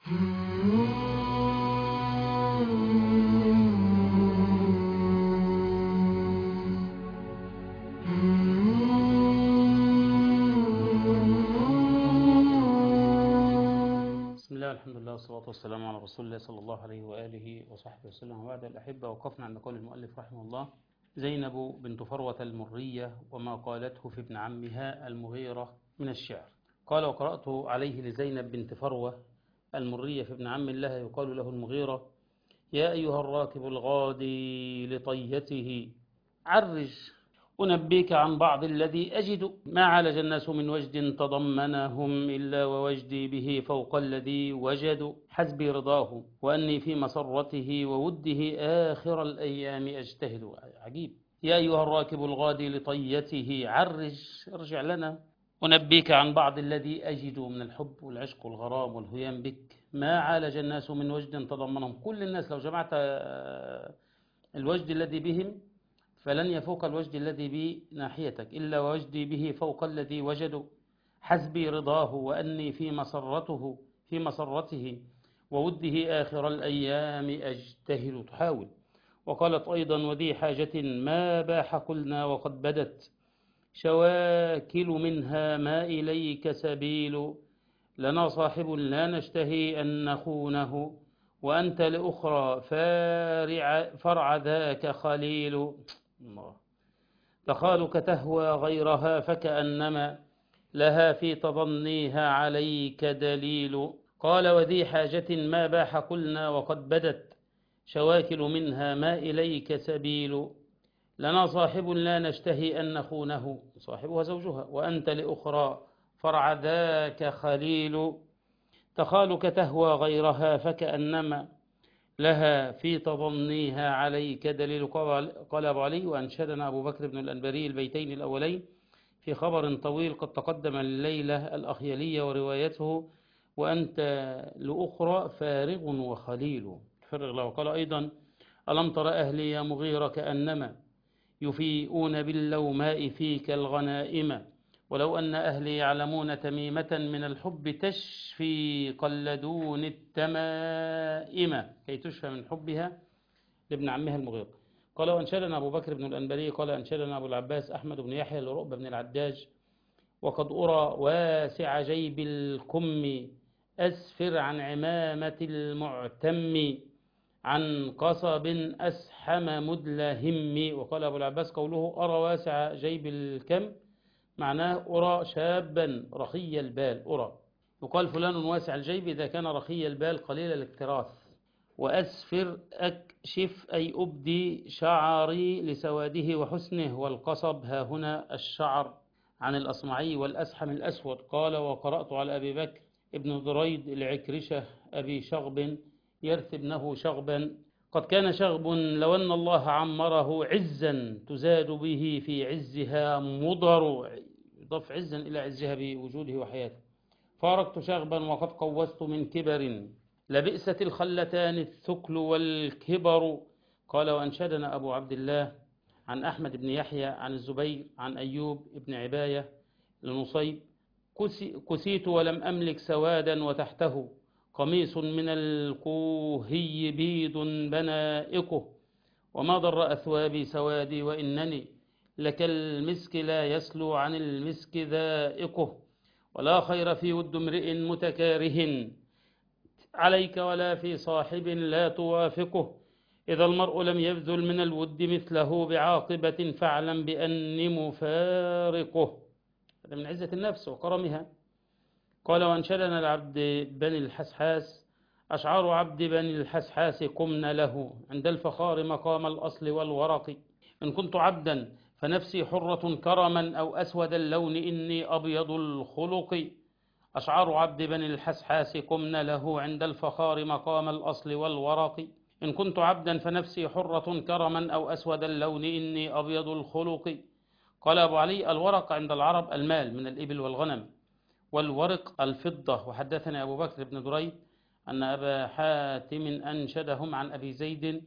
بسم الله الحمد لله والصلاة والسلام على رسول الله صلى الله عليه وآله وصحبه وسلم. وبعد الأحبة، وقفنا عند قول المؤلف رحمه الله: زينب بنت فروة المرية وما قالته في ابن عمها المغيرة من الشعر. قال: وقرأت عليه لزينب بنت فروة المرية في ابن عم لها يقال له المغيرة: يا أيها الراكب الغادي لطيته عرج أنبيك عن بعض الذي أجد، ما عالج الناس من وجد تضمنهم إلا ووجدي به فوق الذي وجدوا، حسبي رضاه وأني في مسرته ووده آخر الأيام أجتهد. عجيب. يا أيها الراكب الغادي لطيته عرج، ارجع لنا، أنبيك عن بعض الذي أجد من الحب والعشق والغرام والهيام بك، ما عالج الناس من وجد تضمنهم. كل الناس لو جمعت الوجد الذي بهم فلن يفوق الوجد الذي بناحيتك، إلا ووجدي به فوق الذي وجدوا، حسبي رضاه وأني في مسرته ووده آخر الأيام أجتهد. تحاول. وقالت أيضا: وذي حاجة ما باح قلنا وقد بدت، شواكل منها ما إليك سبيل، لنا صاحب لا نشتهي أن نخونه، وأنت لأخرى فرع ذاك خليل. الله. تخالك تهوى غيرها فكأنما لها في تظنيها عليك دليل. قال: وذي حاجة ما باح قلنا وقد بدت، شواكل منها ما إليك سبيل، لنا صاحب لا نشتهي أن نخونه، صاحبها زوجها، وأنت لأخرى فرع ذاك خليل. تخالك تهوى غيرها فكأنما لها في تظنيها عليك دليل. قال أبو علي: وأنشدنا أبو بكر بن الأنباري البيتين الأولين في خبر طويل قد تقدم الليلة الأخيلية وروايته: وأنت لأخرى فارغ وخليل. فرغ له. وقال أيضا: ألم تر أهلي يا مغيرة كأنما يفيئون باللوماء فيك الغنائم، ولو أن أهلي يعلمون تميمة من الحب تشفي قلدون التمائم، كي تشفى من حبها لابن عمها المغيرة. قال: وأنشدنا أبو بكر بن الأنباري قال: أنشدنا أبو العباس أحمد بن يحيى لرؤبة بن العداج: وقد أرى واسع جيب الكم أسفر عن عمامة المعتم، عن قصب أسحم مدلهم. وقال أبو العباس: قوله أرى واسع جيب الكم معناه أرى شابا رخي البال. أرى يقال فلان واسع الجيب إذا كان رخي البال قليل الاكتراث. وأسفر أكشف أي أبدي شعري لسواده وحسنه، والقصب ها هنا الشعر. عن الأصمعي: والأسحم الأسود. قال: وقرأت على أبي بكر ابن دريد العكرشة أبي شغب يرث ابنه شغبا: قد كان شغب لو أن الله عمره عزا تزاد به في عزها مضر، يضاف عزا إلى عزها بوجوده وحياته. فارقت شغبا وقد قوست من كبر، لبئست الخلتان الثكل والكبر. قال: وأنشدنا أبو عبد الله عن أحمد بن يحيى عن الزبير عن أيوب بن عباية لنصيب: كسيت ولم أملك سوادا وتحته قميص من الكوهي بيض بنائكه، وما ضر أثوابي سوادي وإنني لك المسك لا يسلو عن المسك ذائقه، ولا خير في ود امرئ متكاره عليك ولا في صاحب لا توافقه، إذا المرء لم يبذل من الود مثله بعاقبة فاعلم بأني مفارقه. هذا من عزة النفس وكرمها. قال: وأنشدنا العبد بني الحسحاس: أشعار عبد بني الحسحاس قمن له عند الفخار مقام الأصل والورق، إن كنت عبدا فنفسي حرة كرما أو أسود اللون إني أبيض الخلق. أشعار عبد بني الحسحاس قمن له عند الفخار مقام الأصل والورق، إن كنت عبدا فنفسي حرة كرما أو أسود اللون إني أبيض الخلق. قال أبو علي: الورق عند العرب المال من الإبل والغنم، والورق الفضة. وحدثني أبو بكر بن دريد أن أبا حاتم أنشدهم عن أبي زيد: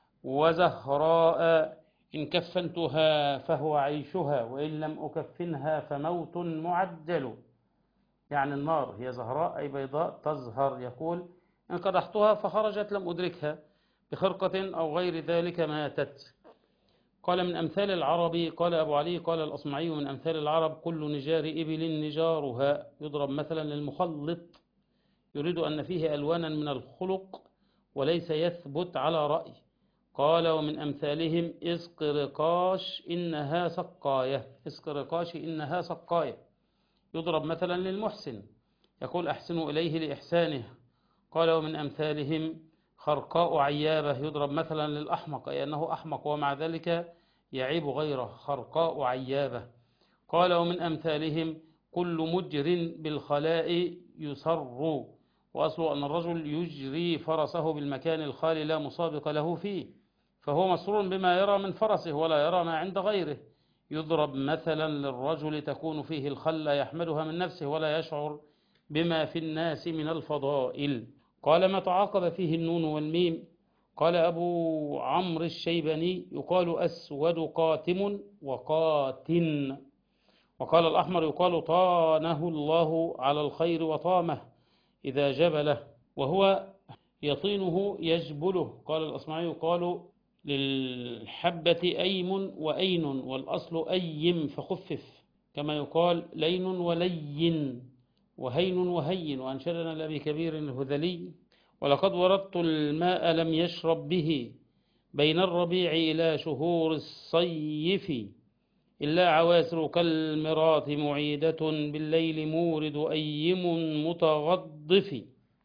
وزهراء إن كفنتها فهو عيشها، وإن لم أكفنها فموت معجل. يعني النار هي زهراء أي بيضاء تزهر. يقول: إن قدحتها فخرجت لم أدركها بخرقة أو غير ذلك ماتت. قال من أمثال العرب، قال أبو علي قال الأصمعي من أمثال العرب كل نجار إبل نجارها، يضرب مثلا للمخلط يريد أن فيه ألوانا من الخلق وليس يثبت على رأي. قال ومن أمثالهم إسقرقاش إنها سقاية، إسقرقاش إنها سقاية، يضرب مثلا للمحسن يقول أحسنوا إليه لإحسانه. قال ومن أمثالهم خرقاء عيابة، يضرب مثلا للأحمق أي أنه أحمق ومع ذلك يعيب غيره، خرقاء عيابة. قال ومن أمثالهم كل مجر بالخلاء يسر، وأصله أن الرجل يجري فرسه بالمكان الخالي لا مسابق له فيه، فهو مسرور بما يرى من فرسه ولا يرى ما عند غيره. يضرب مثلا للرجل تكون فيه الخلة يحملها من نفسه ولا يشعر بما في الناس من الفضائل. قال ما تعاقب فيه النون والميم. قال أبو عمرو الشيباني يقال أسود قاتم وقاتن. وقال الأحمر يقال طانه الله على الخير وطامه إذا جبله، وهو يطينه يجبله. قال الأصمعي يقال للحبة أيم وأين، والأصل أيم فخفف، كما يقال لين ولين وهين وهين. وأنشدنا لأبي كبير الهذلي ولقد وردت الماء لم يشرب به بين الربيع إلى شهور الصيف، إلا عواسر كالمرات معيدة بالليل مورد أيم متغضف،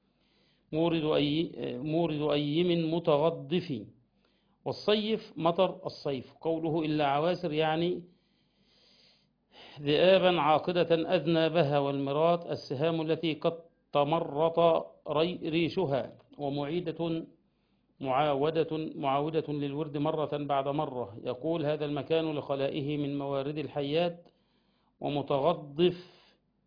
مورد أيم متغضف. والصيف مطر الصيف. قوله إلا عواسر يعني ذئابا عاقدة أذنابها، والمرات السهام التي قد تمرط ريشها، ومعيدة معاودة للورد مرة بعد مرة. يقول هذا المكان لخلائه من موارد الحيات. ومتغضف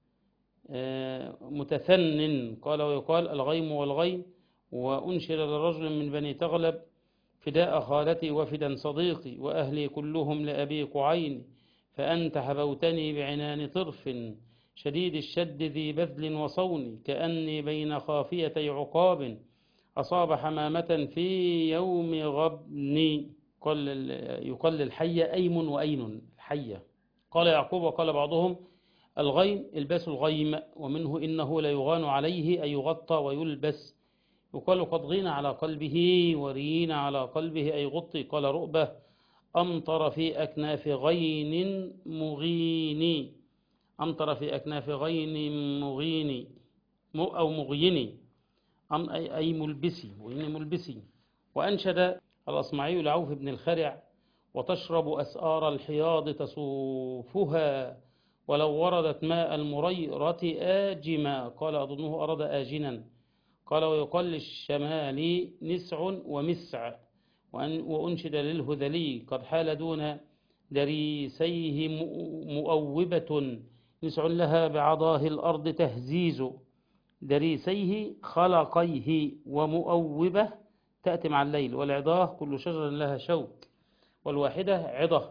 متثنن. قال ويقال الغيم والغيم. وأنشر لرجل من بني تغلب فداء خالتي وفدا صديقي وأهلي كلهم لأبي قعين، فأنت حبوتني بعنان طرف شديد الشد ذي بذل وصون، كأني بين خافيتي عقاب أصاب حمامة في يوم غبني. يقال للحية أيم وأين الحية. قال يعقوب وقال بعضهم الغيم الباس الغيم، ومنه إنه لا يغان عليه أي يغطى ويلبس. يقال قد غين على قلبه ورين على قلبه أي غطي. قال رؤبة أمطر في أكناف غين مغيني، أمطر في أكناف غين مغيني أو مغيني أي ملبسي ملبسي. وأنشد الأصمعي لعوف بن الخرع وتشرب أسآر الحياض تصوفها ولو وردت ماء المريرة آجما. قال أظنه أراد آجنا. قال ويقال للشمال نسع ومسع. وأنشد للهذلي قد حال دون دريسيه مؤوبة نسع لها بعضاه الأرض تهزيز، دريسيه خلقيه، ومؤوبة تأتي مع الليل، والعضاه كل شجر لها شوك، والواحدة عضة.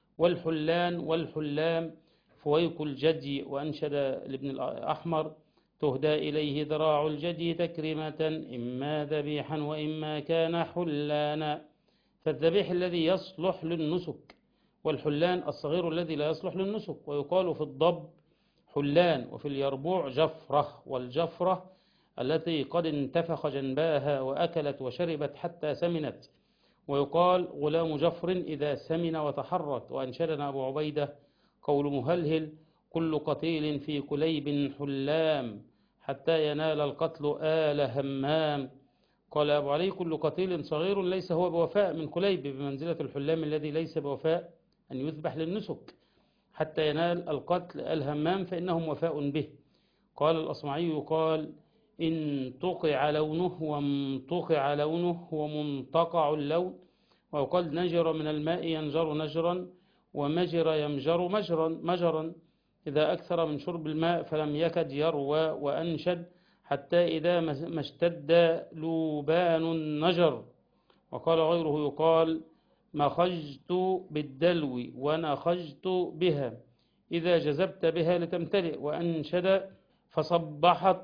والحلام فويك الجدي. وأنشد لابن الأحمر تهدى إليه ذراع الجدي تكرمة إما ذبيحا وإما كان حلانا. فالذبيح الذي يصلح للنسك، والحلان الصغير الذي لا يصلح للنسك. ويقال في الضب حلان، وفي اليربوع جفرة، والجفرة التي قد انتفخ جنباها وأكلت وشربت حتى سمنت. ويقال غلام جفر إذا سمن وتحرك. وأنشدنا أبو عبيدة قول مهلهل كل قتيل في كليب حلام حتى ينال القتل آل همام. قال أبو علي كل قتيل صغير ليس هو بوفاء من كليب، بمنزلة الحلام الذي ليس بوفاء أن يذبح للنسك حتى ينال القتل الهمام فإنهم وفاء به. قال الأصمعي يقال إن تقع لونه وامتقع لونه ومنتقع اللون. ويقال نجر من الماء ينجر نجرا، ومجر يمجر مجرا إذا أكثر من شرب الماء فلم يكد يروى. وأنشد حتى إذا ما اشتد لوبان النجر. وقال غيره يقال مخجت بالدلو ونخجت بها إذا جذبت بها لتمتلئ. وأنشد فصبحت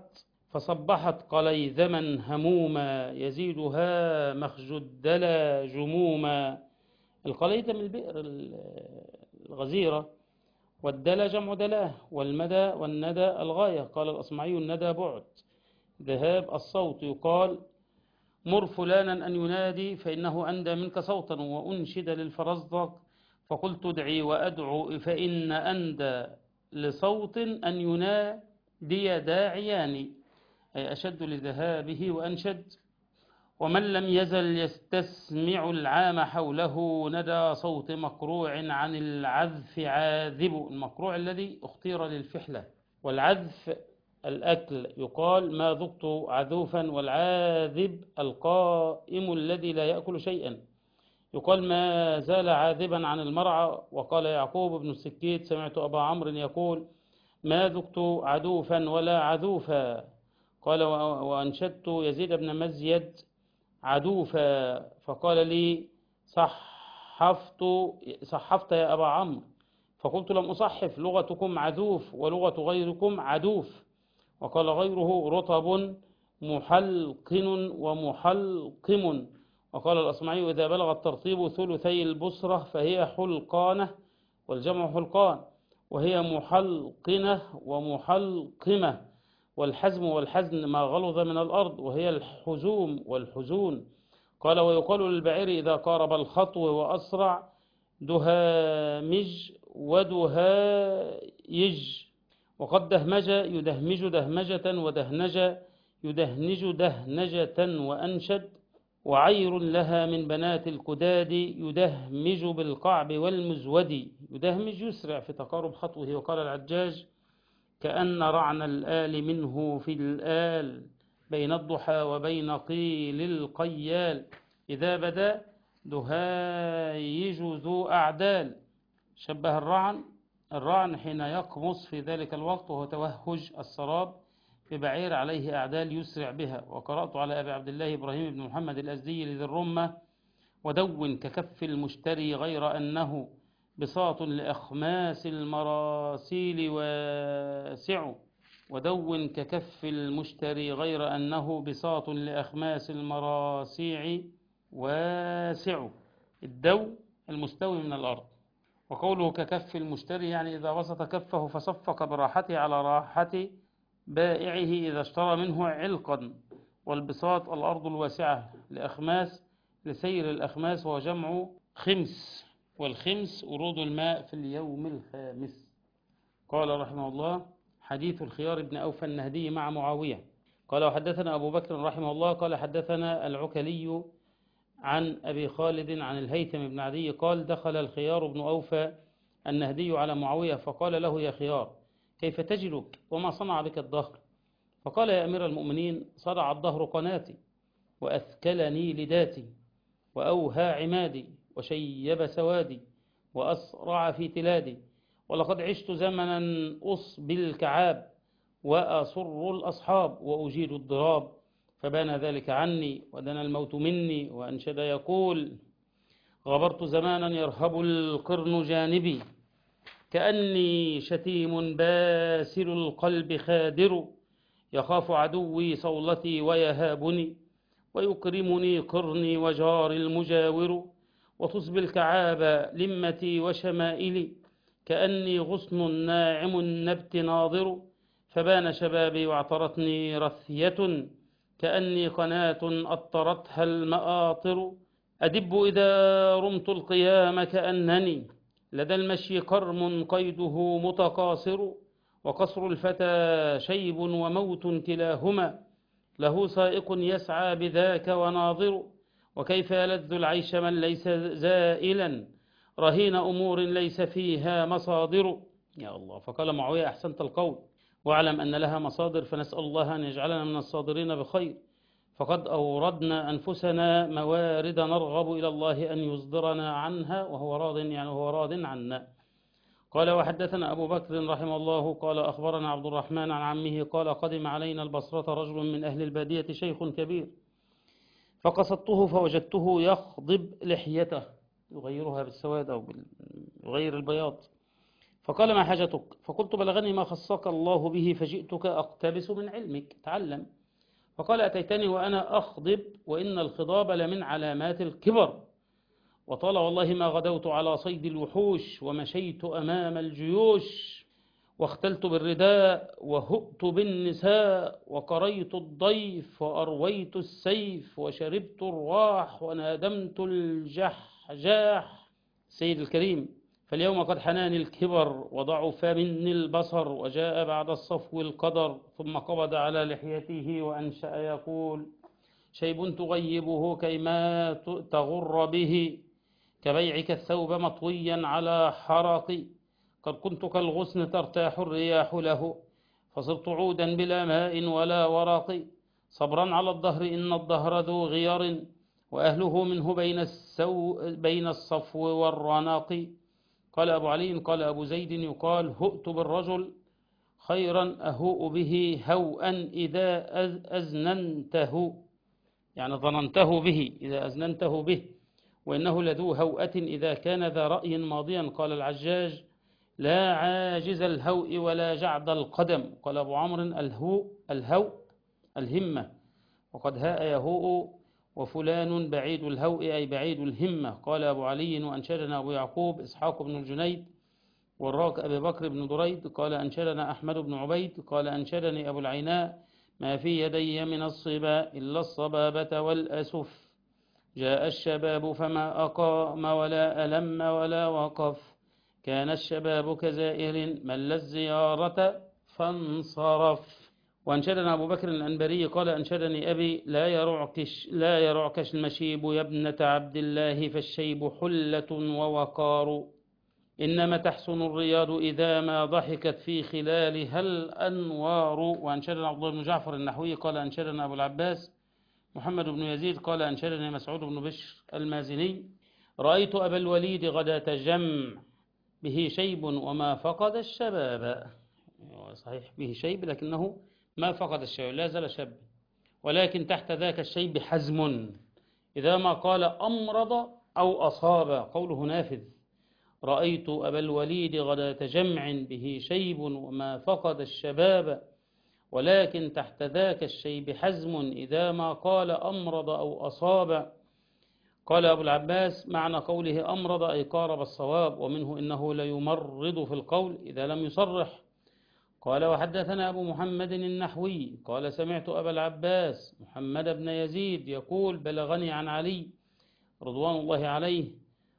فصبحت قليذما هموما يزيدها مخج الدلا جموما. القليذم البئر الغزيرة، والدلا جمع دلاه، والمدى والندى الغاية. قال الأصمعي الندى بعد ذهاب الصوت. يقال مر فلانا أن ينادي فإنه أندى منك صوتا. وأنشد للفرزدق فقلت ادعي وأدعو فإن أندى لصوت أن ينادي داعيان، أي أشد لذهابه وأنشد. ومن لم يزل يستسمع العام حوله ندى صوت مقروع عن العذف عاذب. المقروع الذي اختير للفحلة، والعذف الأكل. يقال ما ذقت عذوفا، والعاذب القائم الذي لا يأكل شيئا. يقال ما زال عاذبا عن المرعى. وقال يعقوب بن السكيت سمعت أبا عمرو يقول ما ذقت عدوفا ولا عذوفا. قال وأنشدت يزيد بن مزيد عدوفا فقال لي صحفت يا أبا عمرو. فقلت لم أصحف، لغتكم عذوف ولغة غيركم عدوف. وقال غيره رطب محلقن ومحلقم. وقال الأصمعي إذا بلغ الترطيب ثلثي البصرة فهي حلقانة، والجمع حلقان، وهي محلقنة ومحلقمة. والحزم والحزن ما غلظ من الأرض، وهي الحزوم والحزون. قال ويقال للبعير إذا قارب الخطو وأسرع دهامج ودهايج. وقد دهمج يدهمج دهمجة، ودهنج يدهنج دهنجة. وأنشد وعير لها من بنات الكداد يدهمج بالقعب والمزود. يدهمج يسرع في تقارب خطوه. وقال العجاج كأن رعن الآل منه في الآل بين الضحى وبين قيل القيال. إذا بدا دهايج ذو أعدال. شبه الرعن حين يقمص في ذلك الوقت وهو توهج السراب ببعير عليه أعدال يسرع بها. وقرأت على أبي عبد الله إبراهيم بن محمد الأزدي لذي الرمة ودون ككف المشتري غير أنه بساط لأخماس المراسيل واسع. ودون ككف المشتري غير أنه بساط لأخماس المراسيع واسع. الدو المستوي من الأرض. وقوله ككف المشتري يعني إذا بسط كفه فصفق براحته على راحة بائعه إذا اشترى منه علقا. والبساط الأرض الواسعة لأخماس لسير الأخماس وجمع خمس، والخمس ورود الماء في اليوم الخامس. قال رحمه الله حديث الخيار بن أوفى النهدي مع معاوية. قال وحدثنا أبو بكر رحمه الله قال حدثنا العكلي عن أبي خالد عن الهيثم بن عدي قال دخل الخيار بن أوفى النهدي على معاوية فقال له يا خيار كيف تجدك وما صنع بك الدهر؟ فقال يا أمير المؤمنين صرع الدهر قناتي وأثكلني لداتي وأوهى عمادي وشيب سوادي وأسرع في تلادي، ولقد عشت زمنا أصبي الكعاب وأصر الأصحاب وأجيد الضراب، فبان ذلك عني ودنا الموت مني. وأنشد يقول غبرت زمانا يرهب القرن جانبي كأني شتيم باسل القلب خادر يخاف عدوي صولتي ويهابني ويكرمني قرني وجار المجاور وتصبي الكعاب لمتي وشمائلي كأني غصن ناعم النبت ناظر فبان شبابي واعترتني رثية كأني قناة أطرتها المآطر أدب إذا رمت القيام كأنني لدى المشي كرم قيده متقاصر وقصر الفتى شيب وموت كلاهما له سائق يسعى بذاك وناظر وكيف يلذ العيش من ليس زائلا رهين أمور ليس فيها مصادر. يا الله. فقال معاوية أحسنت القول واعلم أن لها مصادر فنسأل الله أن يجعلنا من الصادرين بخير فقد أوردنا أنفسنا موارد نرغب إلى الله أن يصدرنا عنها وهو راض يعني هو راض عنا. قال وحدثنا أبو بكر رحمه الله قال أخبرنا عبد الرحمن عن عمه قال قدم علينا البصرة رجل من أهل البادية شيخ كبير فقصدته فوجدته يخضب لحيته يغيرها بالسواد أو يغير البياض فقال ما حاجتك؟ فقلت بلغني ما خصك الله به فجئتك أقتبس من علمك، تعلم. فقال أتيتني وأنا أخضب، وإن الخضاب لمن علامات الكبر، وطال والله ما غدوت على صيد الوحوش ومشيت أمام الجيوش، واختلت بالرداء وهؤت بالنساء، وقريت الضيف وأرويت السيف، وشربت الرواح ونادمت الجحجاح. سيد الكريم، فاليوم قد حناني الكبر وضعف مني البصر، وجاء بعد الصفو القدر. ثم قبض على لحيته وأنشأ يقول: شيب تغيبه كيما تغر به، كبيعك الثوب مطويا على حرق، قد كنت كالغصن ترتاح الرياح له، فصرت عودا بلا ماء ولا ورق، صبرا على الدهر إن الدهر ذو غير، وأهله منه بين الصفو والرناق. قال أبو علي قال أبو زيد يقال هؤت بالرجل خيرا أهوء به هوءا إذا أزننته، يعني ظننته به إذا أزننته به، وإنه لذو هوءة إذا كان ذا رأي ماضيا. قال العجاج لا عاجز الهوء ولا جعد القدم. قال أبو عمرو الهوء الهمة، وقد هاء يهوء، وفلان بعيد الهوء أي بعيد الهمة. قال أبو علي وأنشدنا أبو يعقوب إسحاق بن الجنيد، والراك أبي بكر بن دريد. قال أنشدنا أحمد بن عبيد. قال أنشدني أبو العيناء ما في يدي من الصبا إلا الصبابة والأسف، جاء الشباب فما أقام ولا ألم ولا وقف، كان الشباب كزائر مل الزيارة فانصرف. وأنشدنا أبو بكر الأنبري قال أنشدني أبي لا يرعكش المشيب يا ابنة عبد الله، فالشيب حلة ووقار، إنما تحسن الرياض إذا ما ضحكت في خلالها الأنوار. وأنشدنا عبد الله بن جعفر النحوي قال أنشدنا أبو العباس محمد بن يزيد قال أنشدني مسعود بن بشر المازني رأيت أبا الوليد غداة جمع به شيب وما فقد الشباب. صحيح به شيب لكنه ما فقد الشباب، لا زال شاب، ولكن تحت ذاك الشيب حزم، إذا ما قال أمرض أو أصاب قوله نافذ. رأيت أبا الوليد غداة جمع به شيب وما فقد الشباب، ولكن تحت ذاك الشيب حزم إذا ما قال أمرض أو أصاب. قال أبو العباس معنى قوله أمرض أي قارب الصواب، ومنه إنه ليمرض في القول إذا لم يصرح. قال وحدثنا أبو محمد النحوي قال سمعت أبا العباس محمد بن يزيد يقول بلغني عن علي رضوان الله عليه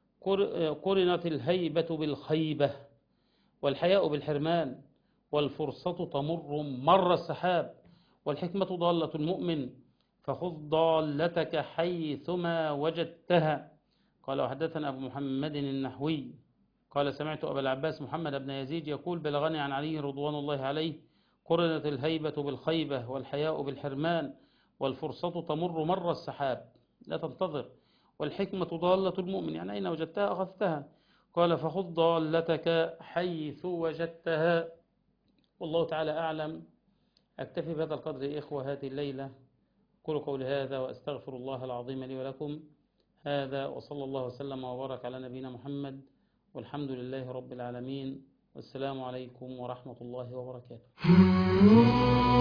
قرنت الهيبة بالخيبة، والحياء بالحرمان، والفرصة تمر مر السحاب، والحكمة ضالة المؤمن، فخذ ضالتك حيثما وجدتها. قال وحدثنا أبو محمد النحوي قال سمعت أبا العباس محمد بن يزيد يقول بلغني عن علي رضوان الله عليه قرنت الهيبة بالخيبة، والحياء بالحرمان، والفرصة تمر مر السحاب، لا تنتظر، والحكمة ضالة المؤمن، يعني أين وجدتها أخذتها. قال فخذ ضالتك حيث وجدتها. والله تعالى أعلم. أكتفي بهذا القدر يا إخوة هذه الليلة. قولوا قولي هذا وأستغفر الله العظيم لي ولكم. هذا وصلى الله وسلم وبارك على نبينا محمد، والحمد لله رب العالمين، والسلام عليكم ورحمة الله وبركاته.